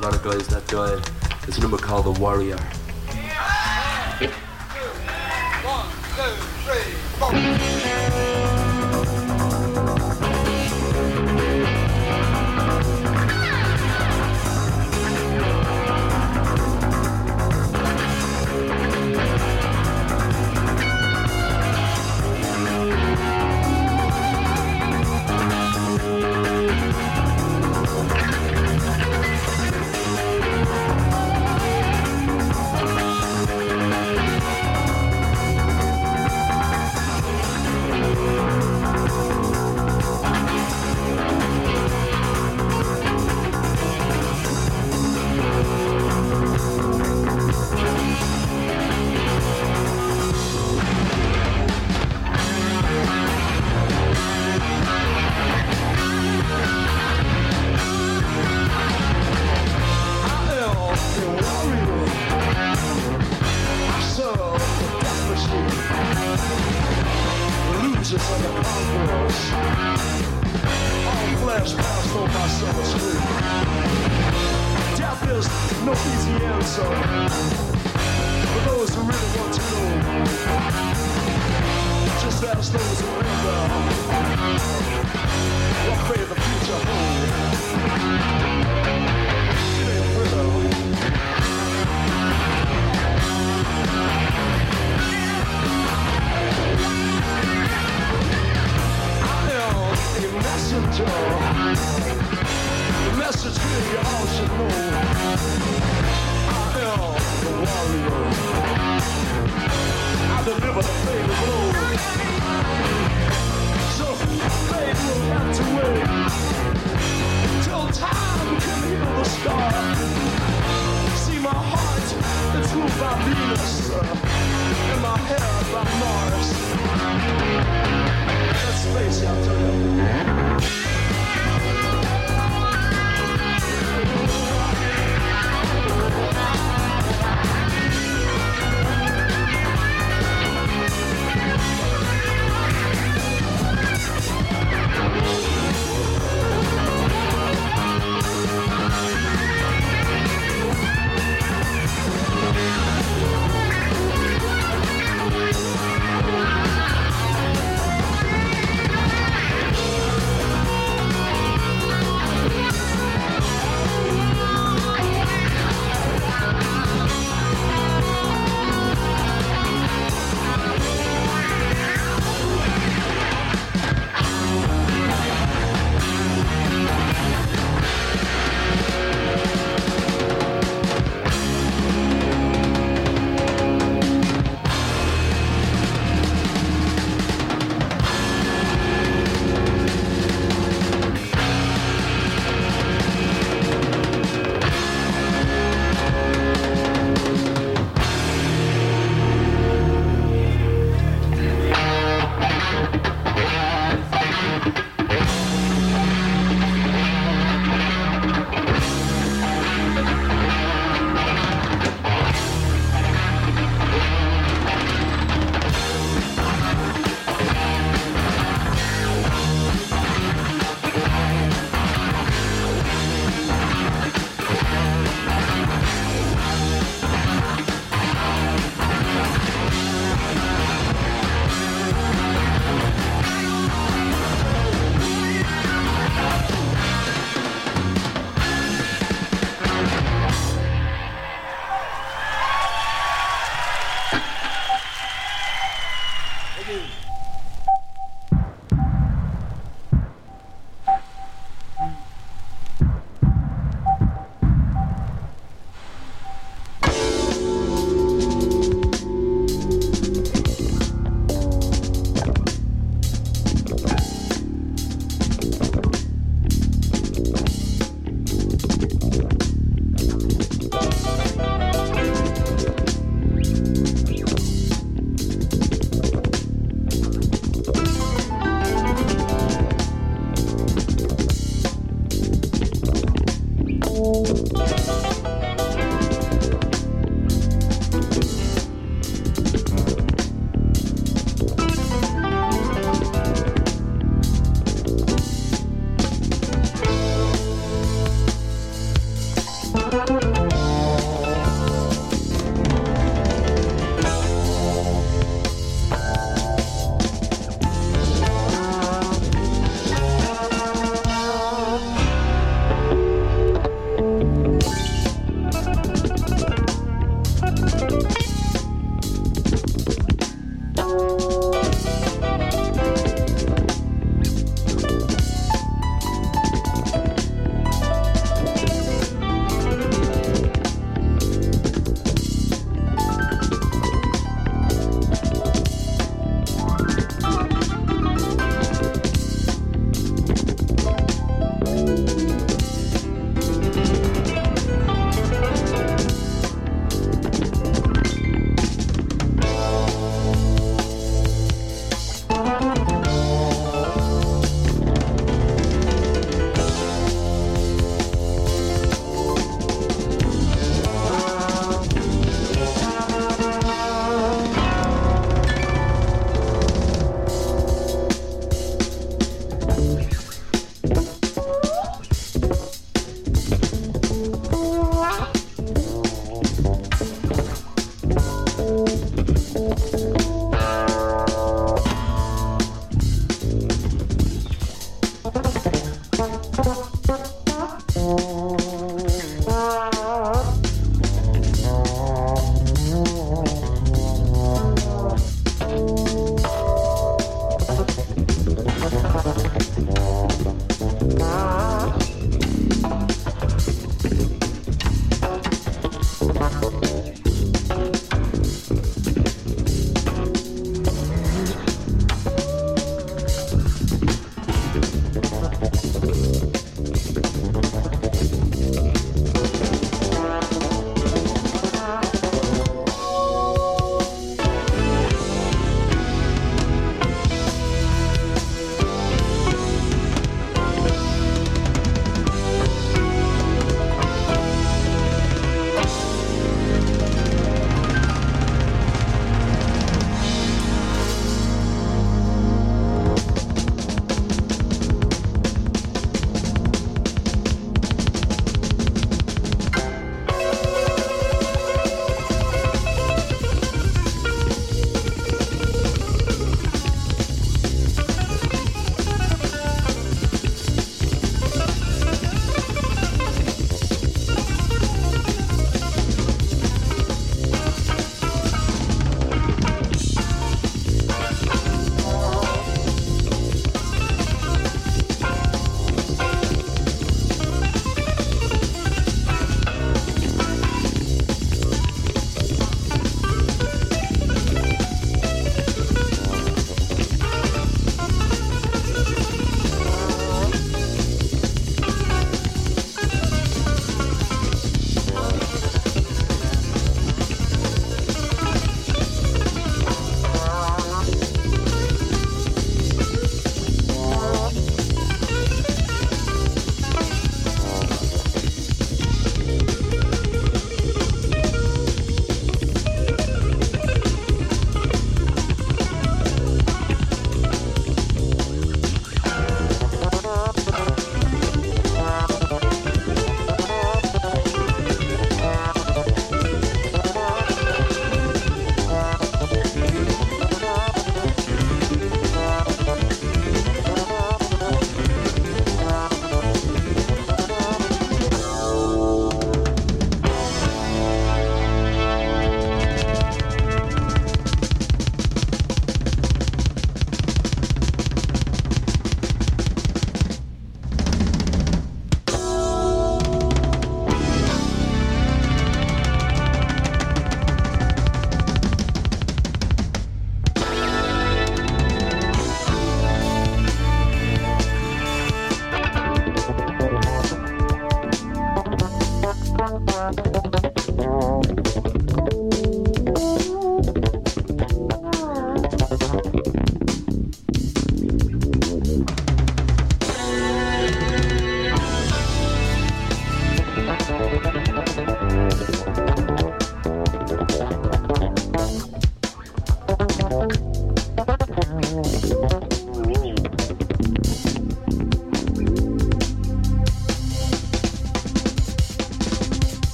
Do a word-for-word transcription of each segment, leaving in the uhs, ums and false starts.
a lot of guys that died. There's a number called The Warrior. One, two, three, four.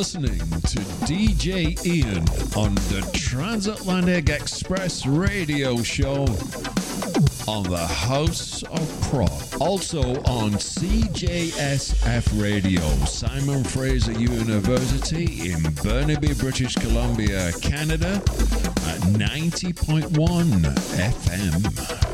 listening to D J Ian on the Transatlantic Express radio show on the House of Prog. Also on C J S F Radio, Simon Fraser University in Burnaby, British Columbia, Canada at ninety point one F M.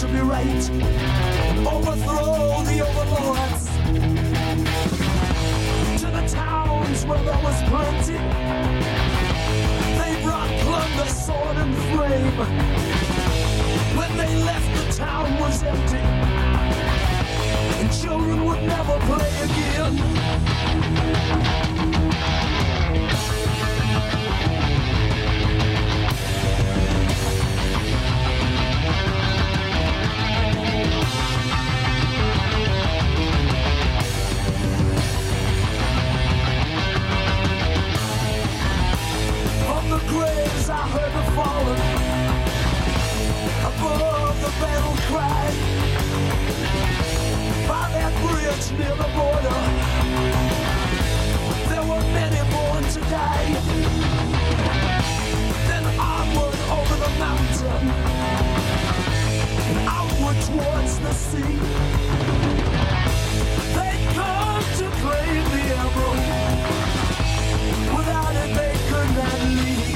liberate and overthrow the overlords. To the towns where there was plenty, they brought plunder, sword and flame. When they left, the town was empty, and children would never play again. From the graves I heard the fallen, above the battle cry, by that bridge near the border, there were many born to die. Then onward over the mountain, and outward towards the sea, they come to claim the emerald. Without it they could not leave.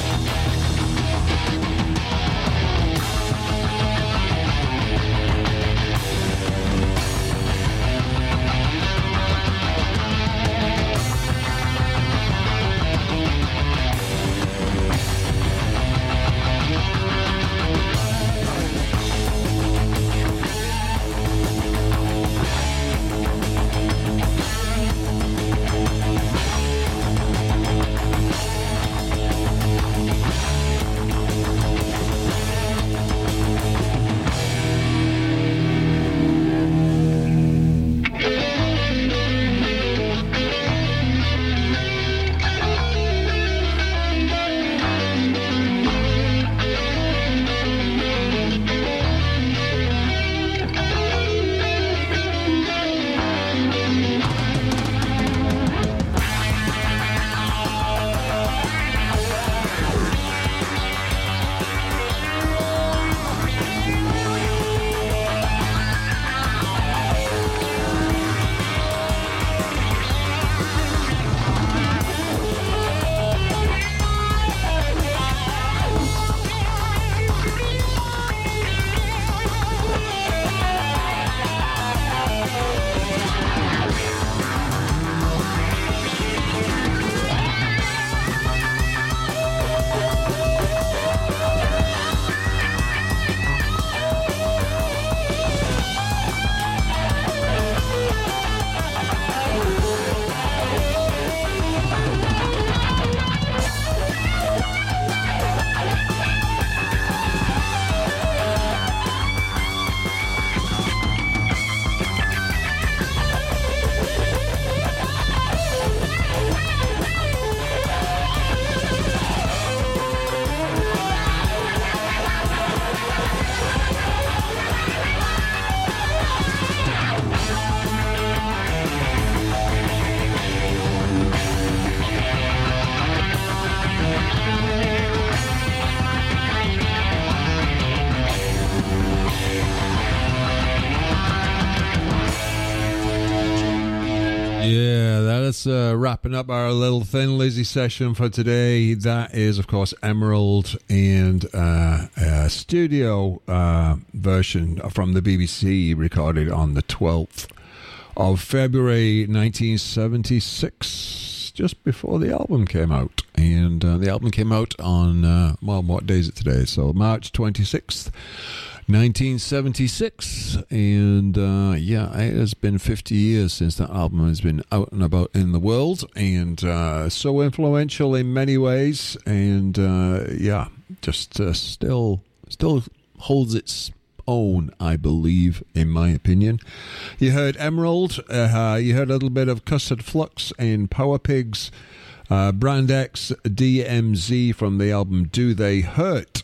That's uh, wrapping up our little Thin Lizzy session for today. That is, of course, Emerald and uh, a studio uh, version from the B B C recorded on the twelfth of February nineteen seventy-six, just before the album came out. And uh, the album came out on, uh, well, what day is it today? So March twenty-sixth. nineteen seventy-six, and uh, yeah, it has been fifty years since that album has been out and about in the world, and uh, so influential in many ways, and uh, yeah, just uh, still still holds its own, I believe, in my opinion. You heard Emerald, uh, you heard a little bit of Custard Flux and Power Pigs, uh, Brand X, D M Z from the album Do They Hurt.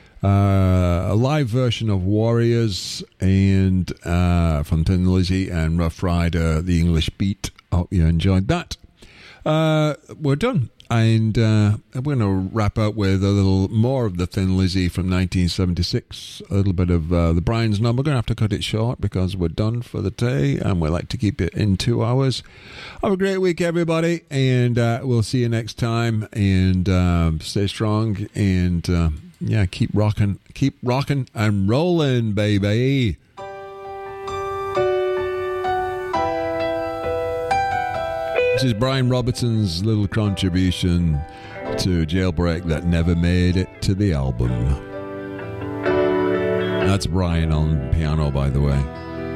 Uh, a live version of Warriors and uh, from Thin Lizzy and Rough Rider, The English Beat. Hope you enjoyed that. Uh, we're done. And uh, I'm going to wrap up with a little more of the Thin Lizzy from nineteen seventy-six. A little bit of uh, the Brian's Number. We're going to have to cut it short because we're done for the day and we like to keep it in two hours. Have a great week, everybody. And uh, we'll see you next time. And uh, stay strong and... Uh, Yeah, keep rocking, keep rocking and rolling, baby. This is Brian Robertson's little contribution to Jailbreak that never made it to the album. That's Brian on piano, by the way.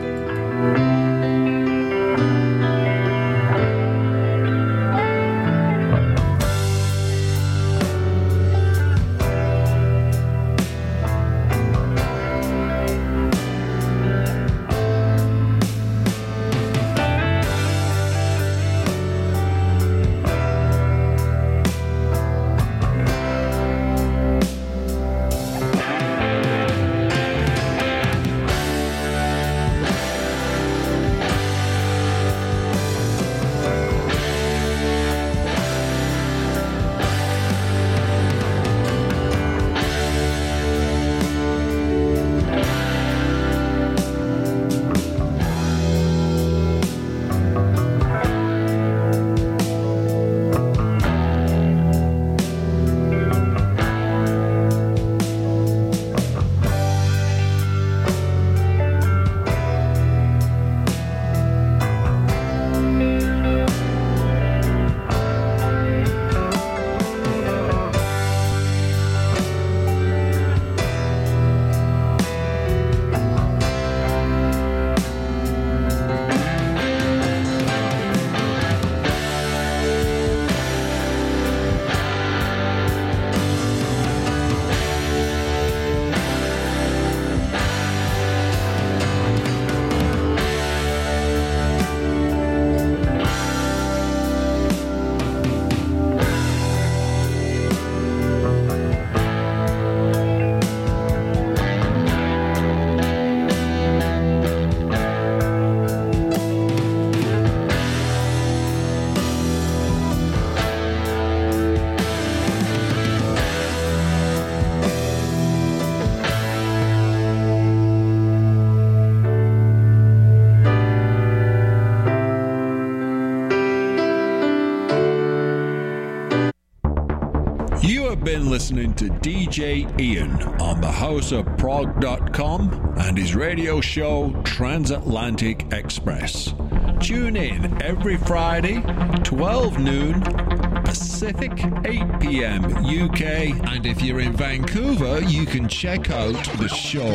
Been listening to D J Ian on the house of prog dot com and his radio show Transatlantic Express. Tune in every Friday, twelve noon Pacific, eight p.m. U K, and if you're in Vancouver, you can check out the show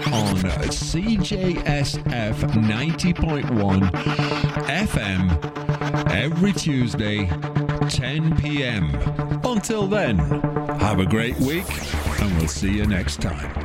on C J S F ninety point one F M every Tuesday, ten p.m. Until then, have a great week, and we'll see you next time.